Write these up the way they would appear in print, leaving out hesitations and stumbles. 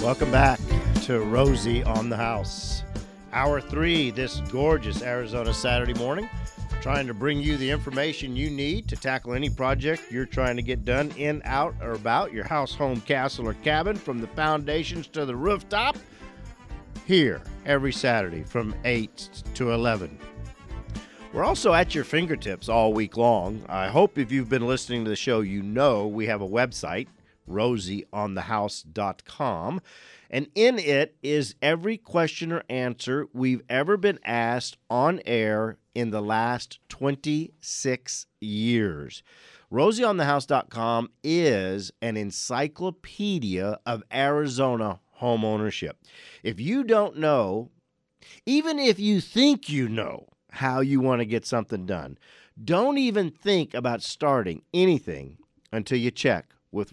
Welcome back to Rosie on the House. Hour 3 this gorgeous Arizona Saturday morning. Trying to bring you the information you need to tackle any project you're trying to get done in, out, or about your house, home, castle, or cabin, from the foundations to the rooftop. Here every Saturday from 8 to 11. We're also at your fingertips all week long. I hope if you've been listening to the show, you know we have a website, rosieonthehouse.com, and in it is every question or answer we've ever been asked on air in the last 26 years. rosieonthehouse.com is an encyclopedia of Arizona home ownership. If you don't know, even if you think you know how you want to get something done, don't even think about starting anything until you check with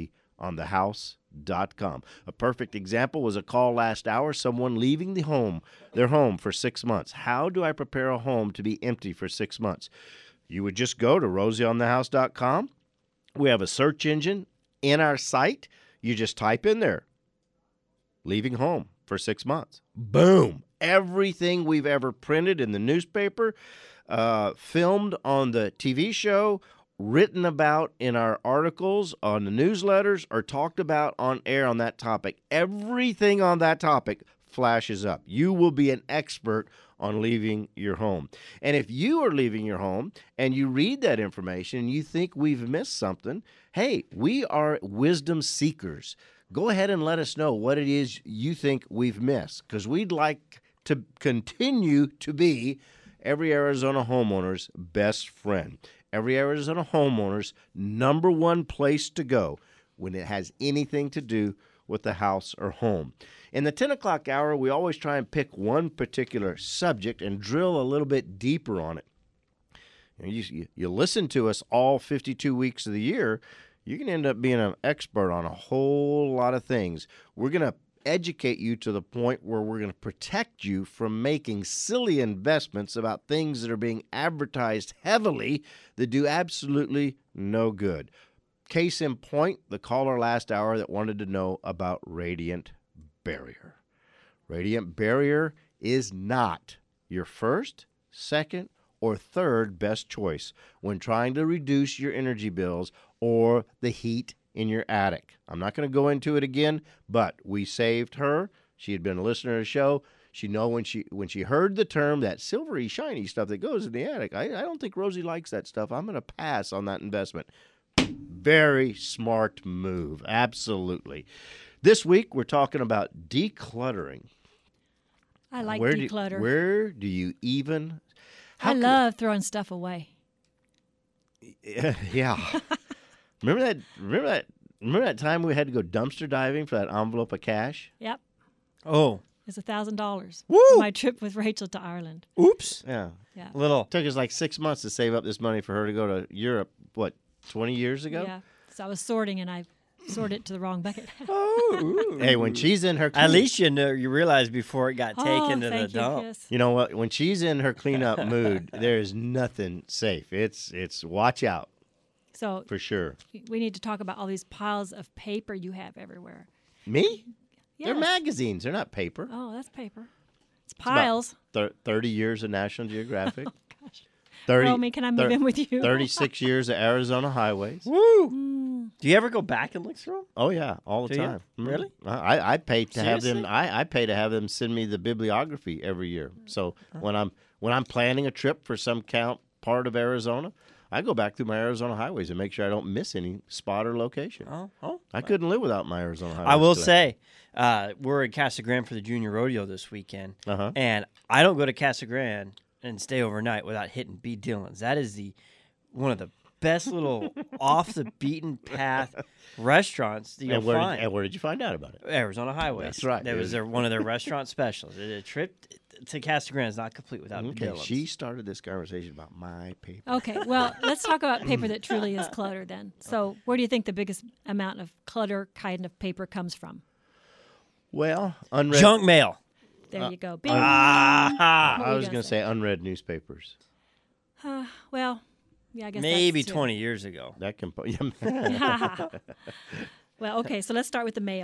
rosieonthehouse.com. A perfect example was a call last hour, someone leaving their home for 6 months. How do I prepare a home to be empty for 6 months? You would just go to rosieonthehouse.com. We have a search engine in our site. You just type in there, leaving home for 6 months. Boom. Everything we've ever printed in the newspaper, filmed on the TV show, written about in our articles, on the newsletters, or talked about on air on that topic. Everything on that topic flashes up. You will be an expert on leaving your home. And if you are leaving your home and you read that information and you think we've missed something, hey, we are wisdom seekers. Go ahead and let us know what it is you think we've missed, because we'd like to continue to be every Arizona homeowner's best friend. Every Arizona homeowner's number one place to go when it has anything to do with the house or home. In the 10 o'clock hour, we always try and pick one particular subject and drill a little bit deeper on it. You listen to us all 52 weeks of the year, you can end up being an expert on a whole lot of things. We're going to educate you to the point where we're going to protect you from making silly investments about things that are being advertised heavily that do absolutely no good. Case in point, the caller last hour that wanted to know about Radiant Barrier. Radiant Barrier is not your first, second, or third best choice when trying to reduce your energy bills or the heat in your attic. I'm not going to go into it again, but we saved her. She had been a listener to the show. She know when she heard the term, that silvery, shiny stuff that goes in the attic, I don't think Rosie likes that stuff. I'm going to pass on that investment. Very smart move. Absolutely. This week, we're talking about decluttering. I like declutter. Where do you even... I love throwing stuff away. Yeah. Remember that time we had to go dumpster diving for that envelope of cash? Yep. Oh. It was $1,000. Woo! For my trip with Rachel to Ireland. Oops. Yeah. Little. Took us like 6 months to save up this money for her to go to Europe, 20 years ago? Yeah. So I was sorting and I sorted it to the wrong bucket. Hey, when she's in her At least you realized before it got taken to the thank you, dump. yes. You know what? When she's in her cleanup mood, there is nothing safe. It's watch out So for sure. we need to talk about all these piles of paper you have everywhere. Me? Yes. They're magazines. They're not paper. Oh, that's paper. It's piles. 30 years of National Geographic. Oh, gosh. 30, Romy, can I move in with you? 36 years of Arizona highways. Woo! Do you ever go back and look through them? Oh yeah, all the Do you? time. Really? I pay to have them. Seriously? I pay to have them send me the bibliography every year. So when I'm planning a trip for some part of Arizona, I go back through my Arizona highways and make sure I don't miss any spot or location. Oh. I couldn't live without my Arizona highways. I will collection. say, we're in Casa Grande for the Junior Rodeo this weekend, Uh-huh. and I don't go to Casa Grande and stay overnight without hitting B. Dillon's. That is one of the best little off the beaten path restaurants that you'll find. And where did you find out about it? Arizona Highways. That's right. That was one of their restaurant specials. A trip to Casa Grande is not complete without Okay, Dillon's. she started this conversation about my paper. Okay, well, let's talk about paper that truly is clutter then. So where do you think the biggest amount of clutter kind of paper comes from? Well, unread. Junk mail. There you go. Bing. Ah, What I were you was gonna going to say unread newspapers. Well, yeah, I guess maybe that's 20 years ago. That can. Well, okay, so let's start with the mail.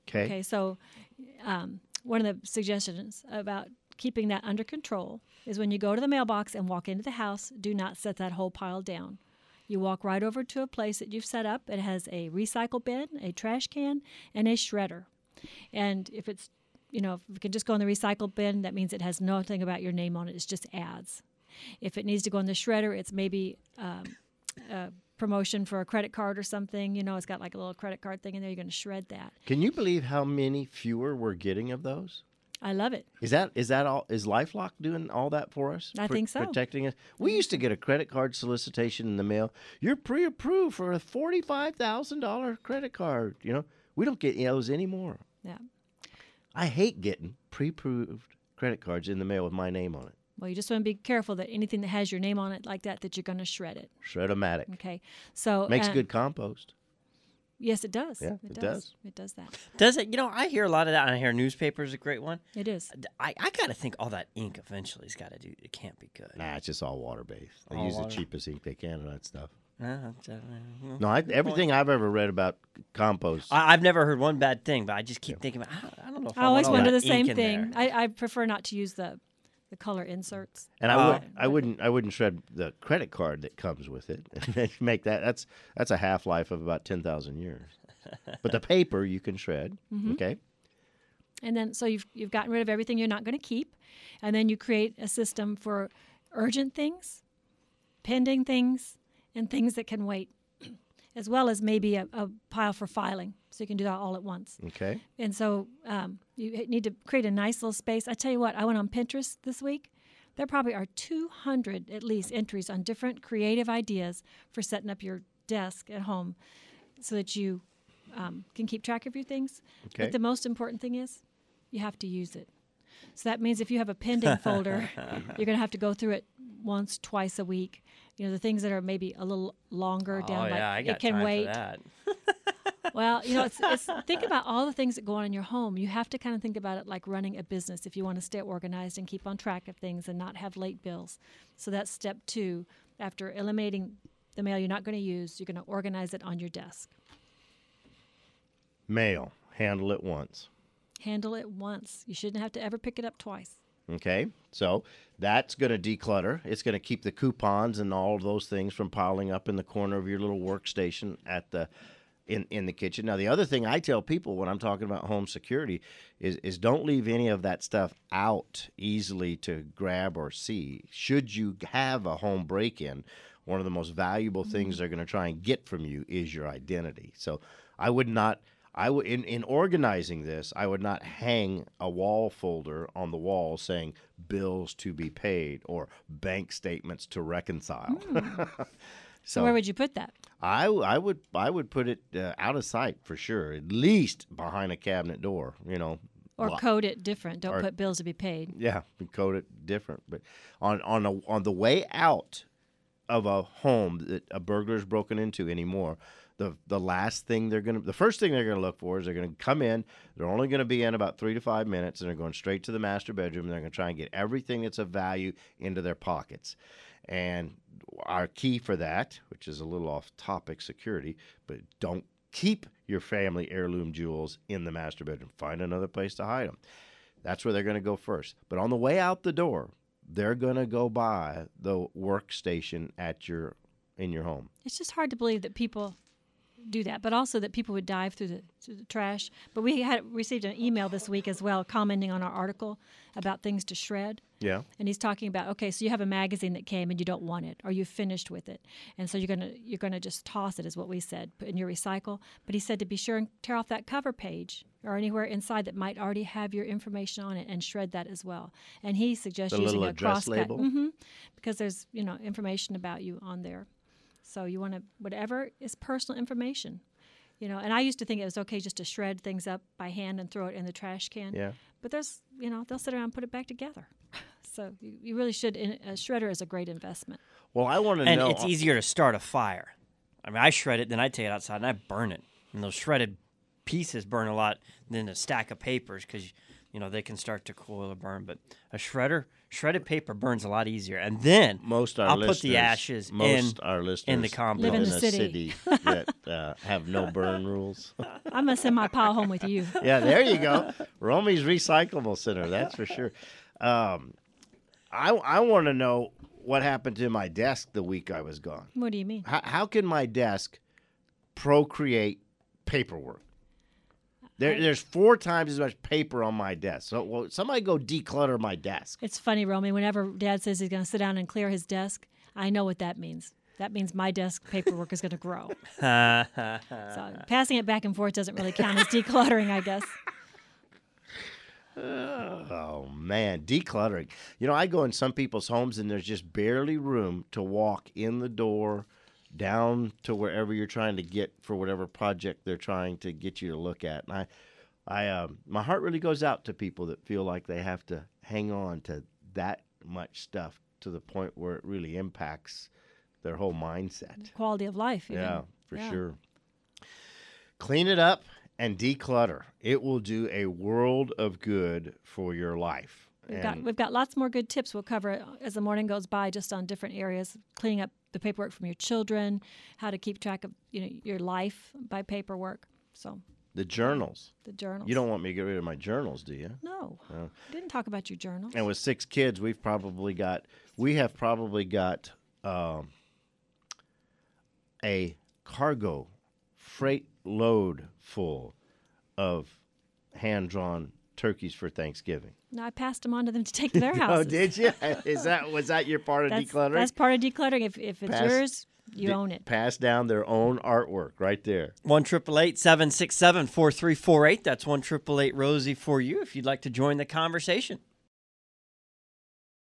Okay. So one of the suggestions about keeping that under control is when you go to the mailbox and walk into the house, do not set that whole pile down. You walk right over to a place that you've set up. It has a recycle bin, a trash can, and a shredder. And if it's, if we can just go in the recycle bin, that means it has nothing about your name on it. It's just ads. If it needs to go in the shredder, it's maybe a promotion for a credit card or something. It's got like a little credit card thing in there. You're going to shred that. Can you believe how many fewer we're getting of those? I love it. Is that all? Is LifeLock doing all that for us? I think so. Protecting us. We used to get a credit card solicitation in the mail. You're pre-approved for a $45,000 credit card. We don't get those anymore. Yeah. I hate getting pre-approved credit cards in the mail with my name on it. Well, you just want to be careful that anything that has your name on it like that you're going to shred it. Shred-o-matic. Okay. So makes good compost. Yes, it does. Yeah, it does. It does that. Does it? I hear a lot of that. And I hear newspapers is a great one. It is. I got to think all that ink eventually has got to do. It can't be good. Nah, it's just all water-based. They All use water? the cheapest ink they can on that stuff. No, No, everything I've ever read about compost. I've never heard one bad thing, but I just keep thinking about. I don't know if I always want all wonder that the same ink in thing. there. I prefer not to use the color inserts. And I wouldn't shred the credit card that comes with it. Make that's a half-life of about 10,000 years. But the paper you can shred. Mm-hmm. Okay. And then so you've gotten rid of everything you're not going to keep, and then you create a system for urgent things, pending things, and things that can wait, as well as maybe a pile for filing, so you can do that all at once. Okay. And so you need to create a nice little space. I tell you what, I went on Pinterest this week. There probably are 200 at least entries on different creative ideas for setting up your desk at home so that you can keep track of your things. Okay. But the most important thing is you have to use it. So that means if you have a pending folder, you're going to have to go through it once, twice a week. The things that are maybe a little longer down, yeah, I got it can time wait. for that. Well, it's think about all the things that go on in your home. You have to kind of think about it like running a business if you want to stay organized and keep on track of things and not have late bills. So that's step 2. After eliminating the mail you're not going to use, you're going to organize it on your desk. Mail. Handle it once. Handle it once. You shouldn't have to ever pick it up twice. Okay, so that's going to declutter. It's going to keep the coupons and all of those things from piling up in the corner of your little workstation at the in the kitchen. Now, the other thing I tell people when I'm talking about home security is don't leave any of that stuff out easily to grab or see. Should you have a home break-in, one of the most valuable things they're going to try and get from you is your identity. So I would not. In organizing this, I would not hang a wall folder on the wall saying bills to be paid or bank statements to reconcile. So where would you put that? I would put it out of sight for sure, at least behind a cabinet door, Or code it different. Don't put bills to be paid. Yeah, code it different. But on the way out of a home that a burglar's broken into anymore, the first thing they're gonna look for is they're gonna come in. They're only gonna be in about 3 to 5 minutes, and they're going straight to the master bedroom. And they're gonna try and get everything that's of value into their pockets. And our key for that, which is a little off topic, security, but don't keep your family heirloom jewels in the master bedroom. Find another place to hide them. That's where they're gonna go first. But on the way out the door, they're gonna go by the workstation in your home. It's just hard to believe that people do that, but also that people would dive through the trash. But we had received an email this week as well commenting on our article about things to shred. Yeah. And he's talking about, okay, so you have a magazine that came and you don't want it, or you finished with it, and so you're gonna just toss it, is what we said, put in your recycle. But he said to be sure and tear off that cover page or anywhere inside that might already have your information on it and shred that as well. And he suggests The using little a address crosscut, label? because there's information about you on there. So you want to, whatever is personal information, and I used to think it was okay just to shred things up by hand and throw it in the trash can. Yeah. But there's, they'll sit around and put it back together. So you really should, a shredder is a great investment. Well, I want to And know. it's easier to start a fire. I mean, I shred it, then I take it outside and I burn it. And those shredded pieces burn a lot than a stack of papers because they can start to coil or burn. But a shredded paper burns a lot easier. And then I'll put the ashes in the compost. Live in the a city that have no burn rules. I'm going to send my pile home with you. Yeah, there you go. Romy's Recyclable Center, that's for sure. I want to know what happened to my desk the week I was gone. What do you mean? How can my desk procreate paperwork? There's 4 times as much paper on my desk. So somebody go declutter my desk. It's funny, Romy. Whenever Dad says he's going to sit down and clear his desk, I know what that means. That means my desk paperwork is going to grow. So passing it back and forth doesn't really count as decluttering, I guess. Oh, man, decluttering. I go in some people's homes and there's just barely room to walk in the door, down to wherever you're trying to get for whatever project they're trying to get you to look at. And my heart really goes out to people that feel like they have to hang on to that much stuff to the point where it really impacts their whole mindset. Quality of life. Even. Yeah, for sure. Clean it up and declutter. It will do a world of good for your life. We've got lots more good tips we'll cover as the morning goes by, just on different areas, cleaning up the paperwork from your children, how to keep track of your life by paperwork. So the journals. You don't want me to get rid of my journals, do you? No. I didn't talk about your journals. And with 6 kids, we have probably got a cargo freight load full of hand-drawn turkeys for Thanksgiving. No, I passed them on to them to take to their houses. Oh, did you? Was that your part of decluttering? That's part of decluttering. If it's yours, you own it. Pass down their own artwork right there. 1-888-767-4348. That's 1-888-ROSIE for you if you'd like to join the conversation.